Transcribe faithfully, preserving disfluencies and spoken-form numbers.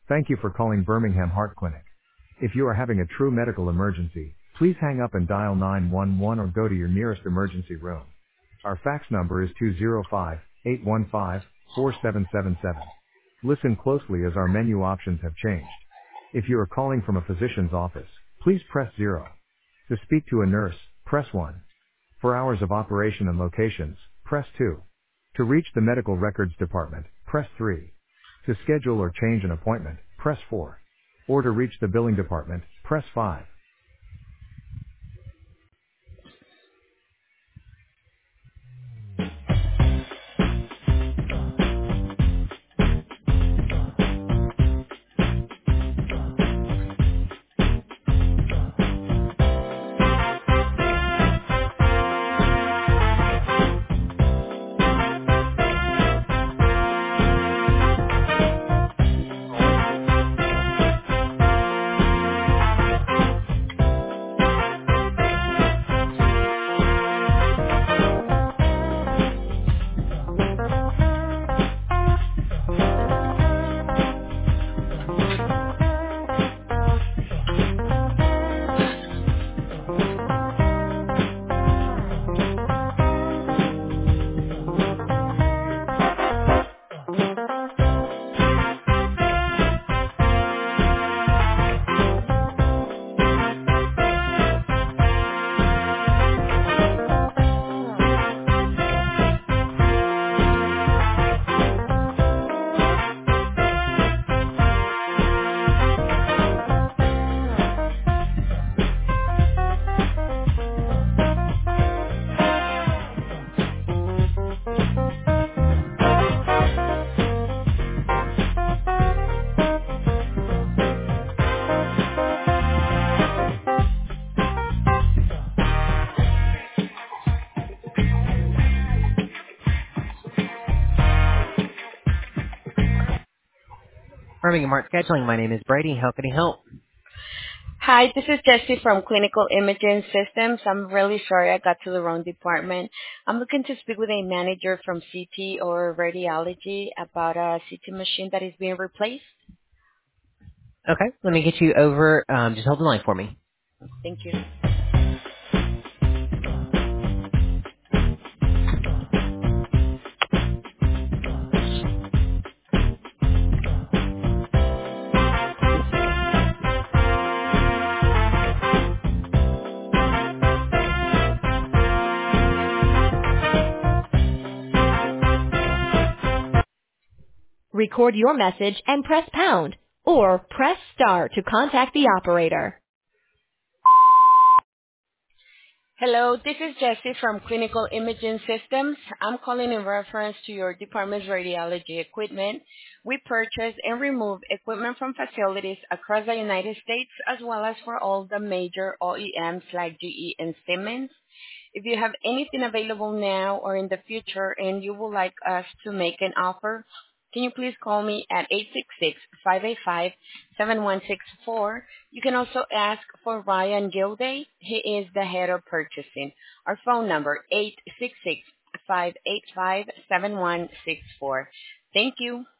Thank you for calling Birmingham Heart Clinic. If you are having a true medical emergency, please hang up and dial nine one one or go to your nearest emergency room. Our fax number is two zero five, eight one five, four seven seven seven. Listen closely as our menu options have changed. If you are calling from a physician's office, please press zero. To speak to a nurse, press one. For hours of operation and locations, press two. To reach the medical records department, press three. To schedule or change an appointment, press four. Or to reach the billing department, press five. Birmingham Heart Scheduling. My name is Brady. How can I help? Hi, this is Jessie from Clinical Imaging Systems. I'm really sorry I got to the wrong department. I'm looking to speak with a manager from C T or radiology about a C T machine that is being replaced. Okay, let me get you over. Um, just hold the line for me. Thank you. Record your message and press pound, or press star to contact the operator. Hello, this is Jessie from Clinical Imaging Systems. I'm calling in reference to your department's radiology equipment. We purchase and remove equipment from facilities across the United States as well as for all the major O E Ms like G E and Siemens. If you have anything available now or in the future and you would like us to make an offer, can you please call me at eight six six, five eight five, seven one six four. You can also ask for Ryan Gilday. He is the head of purchasing. Our phone number, eight six six, five eight five, seven one six four. Thank you.